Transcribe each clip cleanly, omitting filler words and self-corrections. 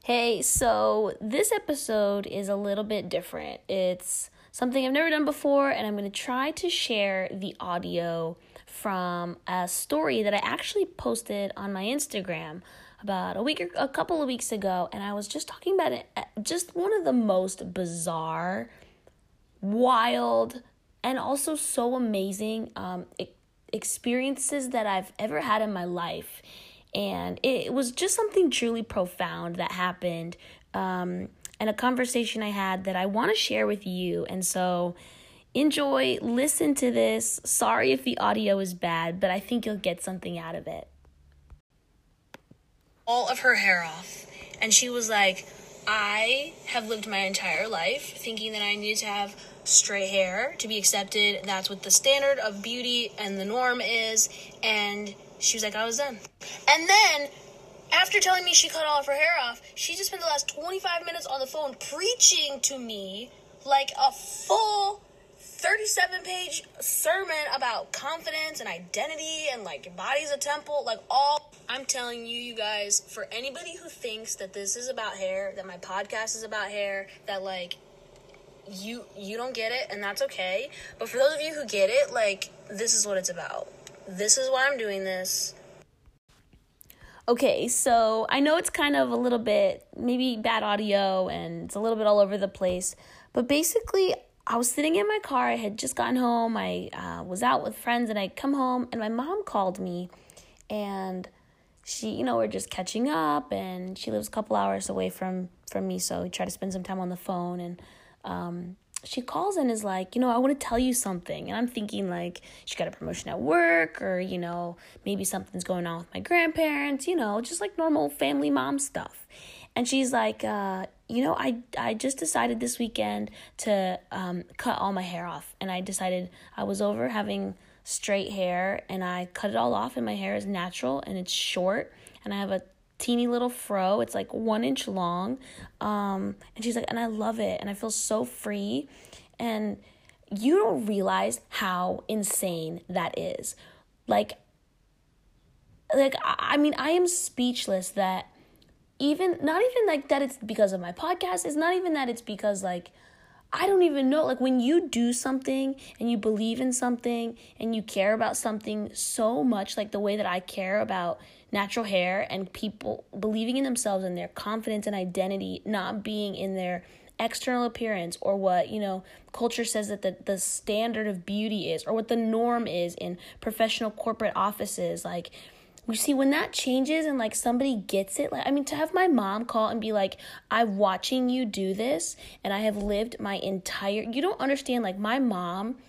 Hey, so this episode is a little bit different. It's something I've never done before, and I'm going to try to share the audio from a story that I actually posted on my Instagram about a couple of weeks ago, and I was just talking about it, just one of the most bizarre, wild, and also so amazing experiences that I've ever had in my life. And it was just something truly profound that happened, and a conversation I had that I want to share with you. And so enjoy, listen to this. Sorry if the audio is bad, but I think you'll get something out of it. All of her hair off. And she was like, I have lived my entire life thinking that I needed to have straight hair to be accepted. That's what the standard of beauty and the norm is. And she was like, I was done. And then, after telling me she cut all of her hair off, she just spent the last 25 minutes on the phone preaching to me like a full 37-page sermon about confidence and identity and like your body's a temple, like all. I'm telling you guys, for anybody who thinks that this is about hair, that my podcast is about hair, that like you don't get it, and that's okay. But for those of you who get it, like, this is what it's about. This is why I'm doing this. Okay, so I know it's kind of a little bit, maybe bad audio, and it's a little bit all over the place. But basically, I was sitting in my car. I had just gotten home. I was out with friends, and I come home, and my mom called me. And she, we're just catching up, and she lives a couple hours away from me, so we try to spend some time on the phone. And she calls and is like, I want to tell you something. And I'm thinking like she got a promotion at work, or, maybe something's going on with my grandparents, just like normal family mom stuff. And she's like, I just decided this weekend to cut all my hair off. And I decided I was over having straight hair, and I cut it all off, and my hair is natural and it's short, and I have a teeny little fro. It's like 1 inch long. And she's like, and I love it. And I feel so free. And you don't realize how insane that is. I mean, I am speechless that not even like that it's because of my podcast. It's not even that it's because like, I don't even know, like when you do something and you believe in something and you care about something so much, like the way that I care about natural hair and people believing in themselves and their confidence and identity, not being in their external appearance or what, culture says that the standard of beauty is, or what the norm is in professional corporate offices. Like, you see, when that changes and, like, somebody gets it, to have my mom call and be like, I'm watching you do this, and I have lived my entire, you don't understand, like, my mom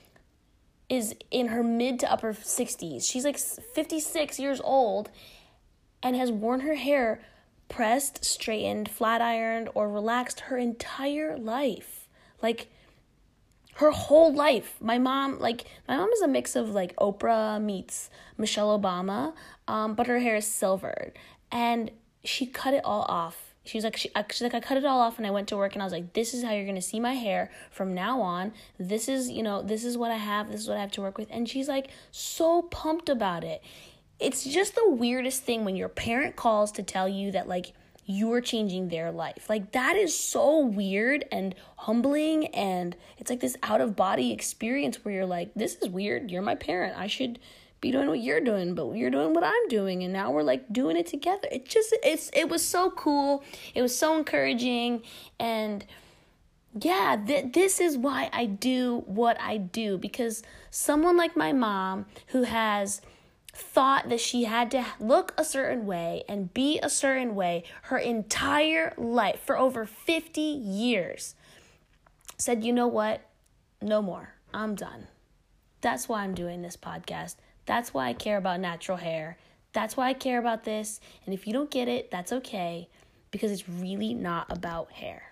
is in her mid to upper 60s. She's, like, 56 years old and has worn her hair pressed, straightened, flat ironed, or relaxed her entire life. Like, her whole life. My mom is a mix of like Oprah meets Michelle Obama, but her hair is silvered, and she cut it all off. She's like, I cut it all off, and I went to work, and I was like, this is how you're gonna see my hair from now on. This is what I have. This is what I have to work with. And she's like so pumped about it. It's just the weirdest thing when your parent calls to tell you that like you're changing their life. Like, that is so weird and humbling, and it's like this out-of-body experience where you're like, this is weird, you're my parent, I should be doing what you're doing, but you're doing what I'm doing, and now we're like doing it together. It was so cool, it was so encouraging, and yeah, this is why I do what I do, because someone like my mom, who has thought that she had to look a certain way and be a certain way her entire life for over 50 years, said, you know what? No more. I'm done. That's why I'm doing this podcast. That's why I care about natural hair. That's why I care about this. And if you don't get it, that's okay, because it's really not about hair.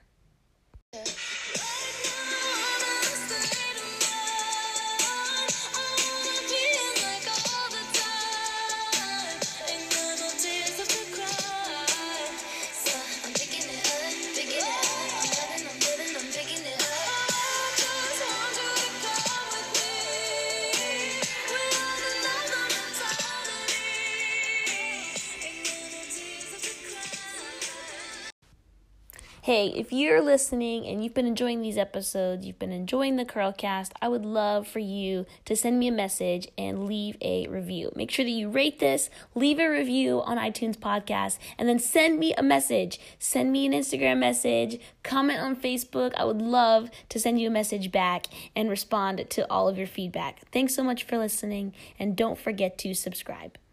Hey, if you're listening and you've been enjoying these episodes, you've been enjoying the Curlcast, I would love for you to send me a message and leave a review. Make sure that you rate this, leave a review on iTunes Podcast, and then send me a message. Send me an Instagram message, comment on Facebook. I would love to send you a message back and respond to all of your feedback. Thanks so much for listening, and don't forget to subscribe.